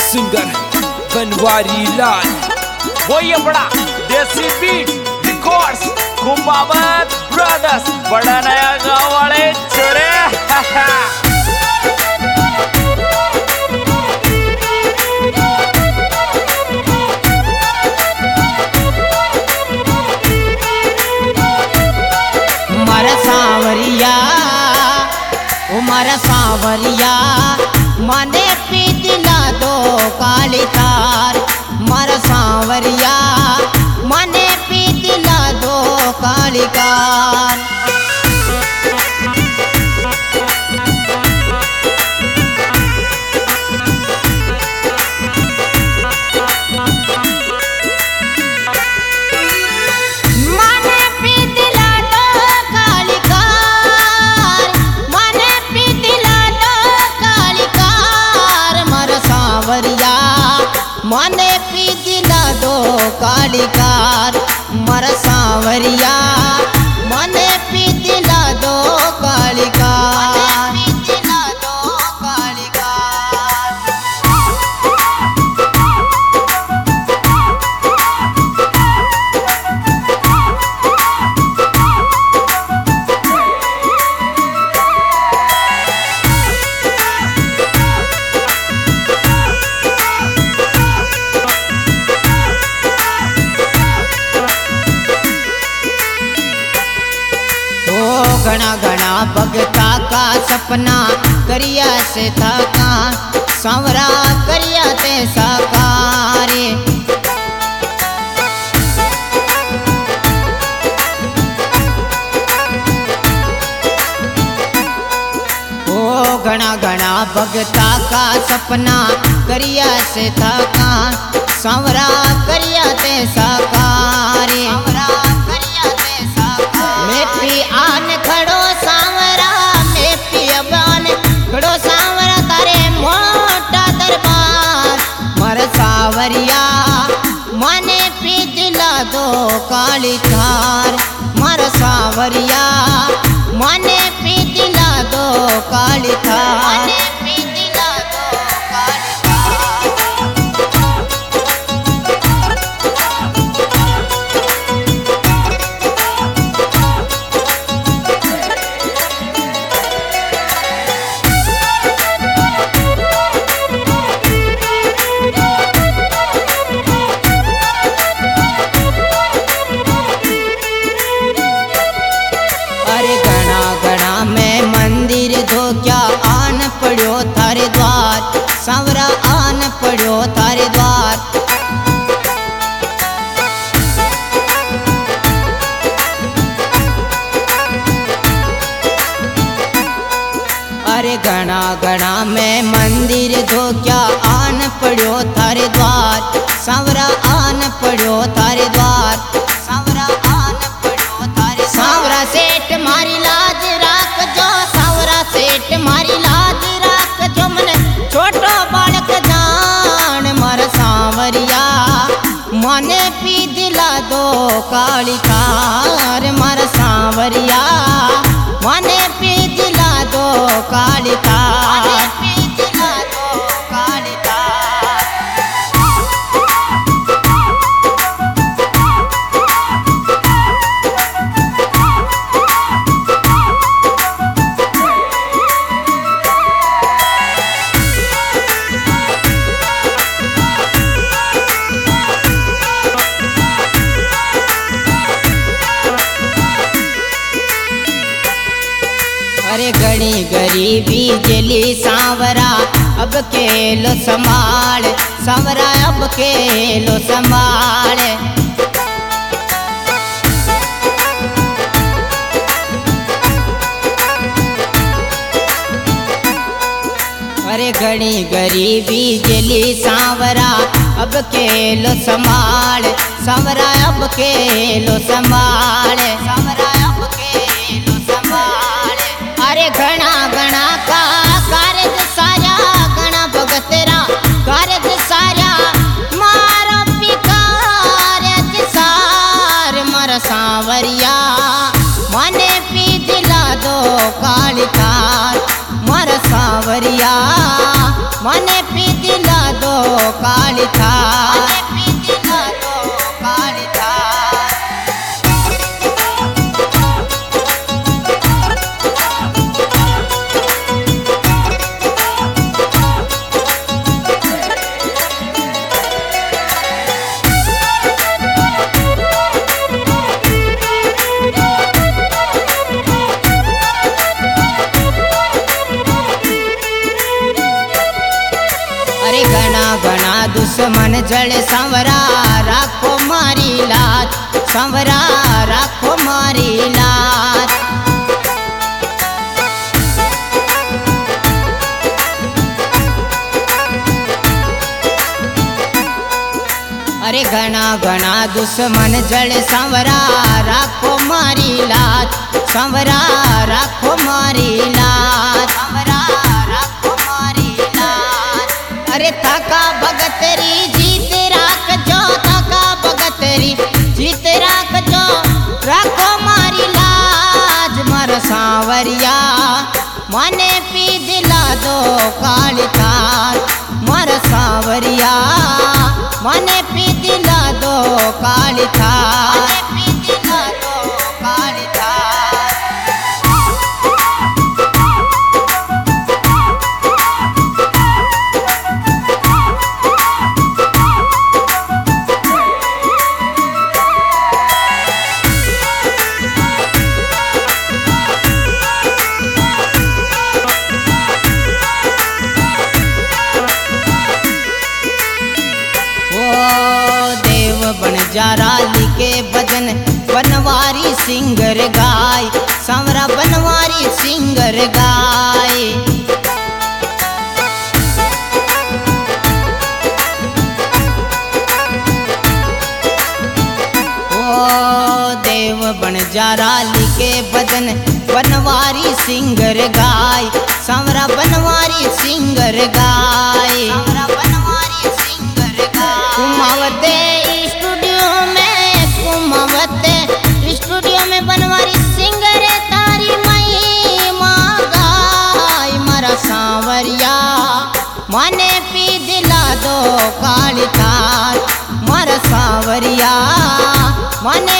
Singer Banwari Lal वो ये बड़ा देसी बीट रिकॉर्ड्स कुंभावत ब्रदर्स बड़ा नया गाँव वाले छोरे मारा सांवरिया मने पी दिला दो काली तार। मारा सांवरिया मने पी दिला दो काली तार। मने पी दिला दो कालिकार मर सांवरिया मने पी दिला दो कालिकार। घना घना भगता का सपना करिया से थका सांवरा करिया ते साकारे। ओ घना घना भगता का सपना करिया से थका सांवरा करिया ते साकारे। मैं पी आन खड़ो सांवरा मैं पी अबान खड़ो सांवरा तारे मोटा दरबार। मर सांवरिया मने पी दिला दो काली थार। मर सांवरिया मने पी दिला दो काली थार। पड़ो थारे द्वार सांवरा आन पड़ो थारे द्वार। अरे घना घना में मंदिर धो क्या आन पड़ो थारे द्वार सांवरा आन पड़ो थारे द्वार। सांवरा आन पड़ो थारे सांवरा सेठ मारी लाज राख जो सांवरा सेठ मारी लाज छोटो बालक जान। मर सांवरिया मने पी दिला दो कालिकार। मर सांवरिया मने पी दिला दो कालिकार। अरे घनी गरीबी जली सांवरा अब के लो संभाल सांवरा अब के लो संभाल। अरे घनी गरीबी जली सांवरा अब के लो संभाल सांवरा अब के लो संभाल। अरे घना घना का कारज सारा घना भगतेरा कारज सारा मारो पिकारज सार। मर सांवरिया मने पी दिला दो कालिकार। मर सांवरिया मने पी दिला दो दुश्मन जड़ सांवरा राखो मारी लात, सांवरा राखो मारी लात। अरे घना घना दुश्मन जड़ सांवरा राखो मारी लात, सांवरा राखो मारी लात, सांवरा राखो मारी लात। अरे थाका भगतरी जीत राख जो, थाका भगतरी जीत राख जो, राखो मारी लाज। मारा सांवरिया माने पी दिला दो काली थार, मारा सांवरिया माने पी दिला दो काली थार, पी दिला दो काली थार। बंजारा लिखे भजन बनवारी सिंगर गाय, सांवरा बनवारी सिंगर गाय। ओ देव बंजारा लिखे भजन बनवारी सिंगर गाय, सांवरा बनवारी सिंगर गाय, सांवरा बनवारी सिंगर गाय। कुमावते स्टूडियो में बनवारी सिंगर तारी मई गाय। मारा सांवरिया माने पी दिला दो काली थार, मारा सांवरिया माने